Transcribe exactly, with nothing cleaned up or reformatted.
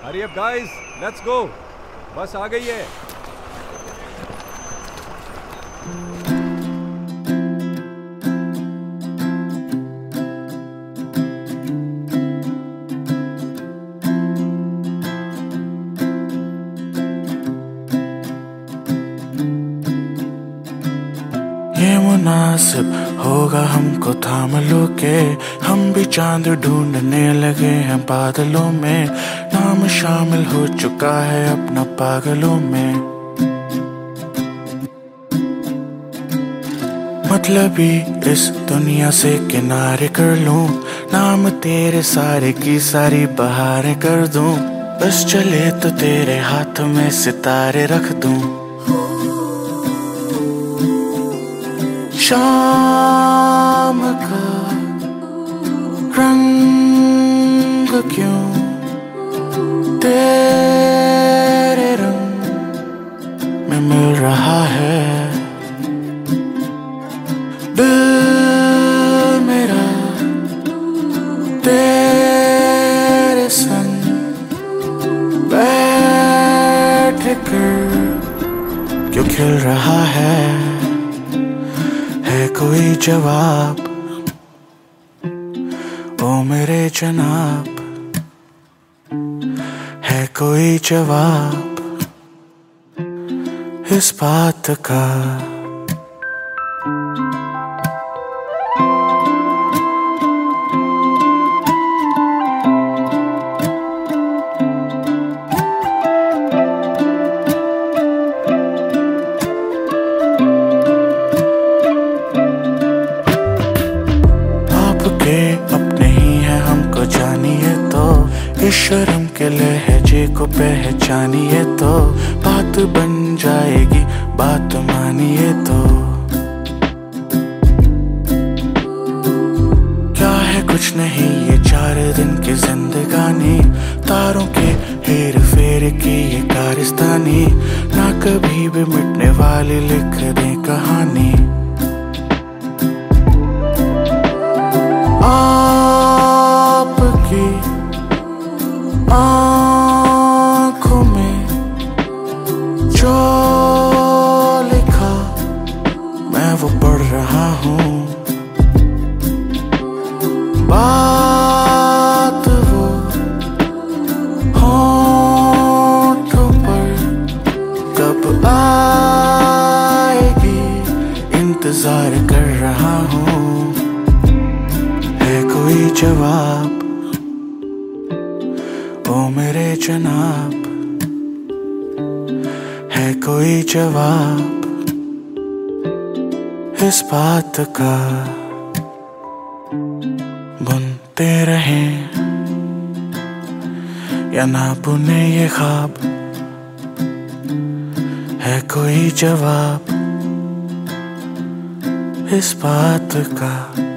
Hari up guys, let's go. Bus आ गई है। ये मुनासिब होगा हमको थाम लो के, हम भी चांद ढूंढने लगे हैं बादलों में। नाम शामिल हो चुका है अपना पागलों में। मतलब ही इस दुनिया से किनारे कर लूं, नाम तेरे सारे की सारी बहारें कर दूं। बस चले तो तेरे हाथ में सितारे रख दूं। शाम का रंग क्यों तेरे रंग में मिल रहा है। दिल मेरा तेरे संग बैठ कर क्यों खिल रहा है। है कोई जवाब ओ मेरे जनाब, है कोई जवाब इस बात का। अपने ही है हमको जानिए तो, इस शर्म के लहजे को पहचानिए तो। बात बन जाएगी बात मानिए तो। क्या है कुछ नहीं ये चार दिन की जिंदगानी, तारों के हेर फेर की ये कारस्तानी। ना कभी भी मिटने वाली लिख दे कहानी। आपकी आँखों में जो लिखा मैं वो पढ़ रहा हूँ। बात वो होठों पर कब आएगी इंतजार कर रहा हूँ। है कोई जवाब ओ मेरे जनाब, है कोई जवाब इस बात का। बुनते रहें या ना बुने ये ख्वाब, है कोई जवाब इस बात का।